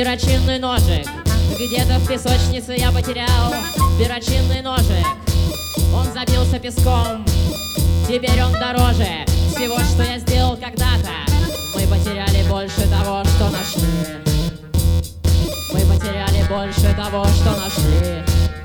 перочинный ножик. Где-то в песочнице я потерял перочинный ножик. Он забился песком, теперь он дороже всего, что я сделал когда-то. Мы потеряли больше того, что нашли. Мы потеряли больше того, что нашли.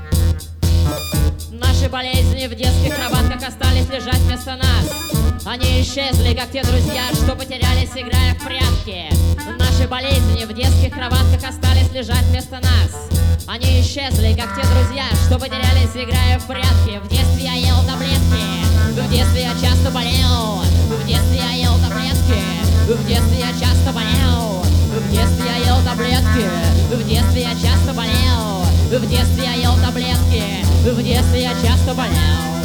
Наши болезни в детских кроватках остались лежать вместо нас. Они исчезли, как те друзья, что потерялись, играя в прятки. Наши болезни в детских кроватках остались лежать вместо нас. Они исчезли, как те друзья, что потерялись, играя в прятки. В детстве я ел таблетки, в детстве я часто болел. В детстве я ел таблетки, в детстве я часто болел. В детстве я ел таблетки, в детстве я часто болел. В детстве я ел таблетки, в детстве я часто болел.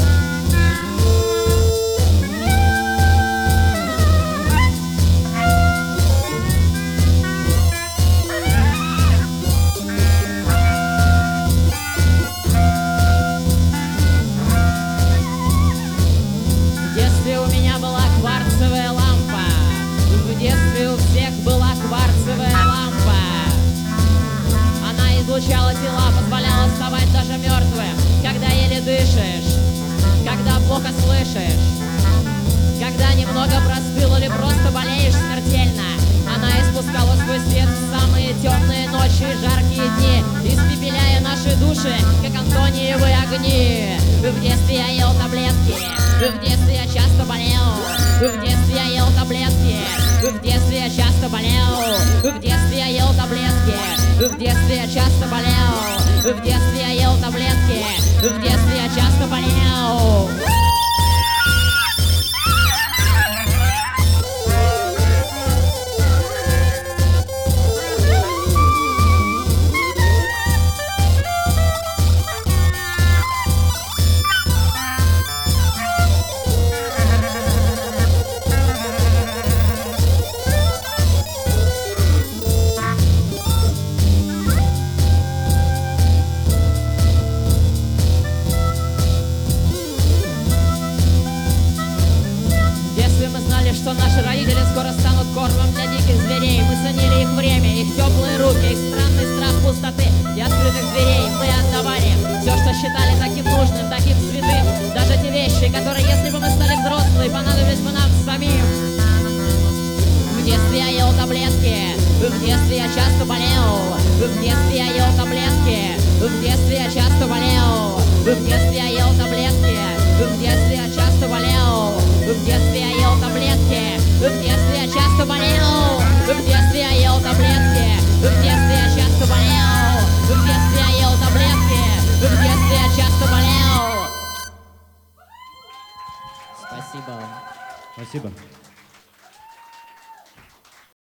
В детстве у меня была кварцевая лампа. В детстве у всех была кварцевая лампа. Она излучала тела, позволяла вставать даже мертвым, когда еле дышишь, когда плохо слышишь, когда немного простыл или просто болеешь смертельно. Она испускала свой свет в самые темные ночи и жаркие дни, испепеляя наши души, как антониевы огни. В детстве я ел таблетки, в детстве я часто болел. В детстве я ел таблетки, в детстве я часто болел. В детстве я ел таблетки, в детстве я часто болел. В детстве я ел таблетки, в детстве я часто болел. Что наши родители скоро станут кормом для диких зверей. Мы ценили их время, их теплые руки, их странный страх пустоты и открытых дверей. Мы отдавали все, что считали таким нужным, таким святым. Даже те вещи, которые, если бы мы стали взрослыми, понадобились бы нам самим. В детстве я ел таблетки, в детстве я часто болел. В детстве я ел таблетки, в детстве я часто болел. В детстве я ел таблетки, в детстве я часто болел. В детстве я ел таблетки, в детстве я часто болел. В детстве я ел таблетки, в детстве я часто болел. В детстве я ел таблетки, в детстве я часто болел. Спасибо. Спасибо.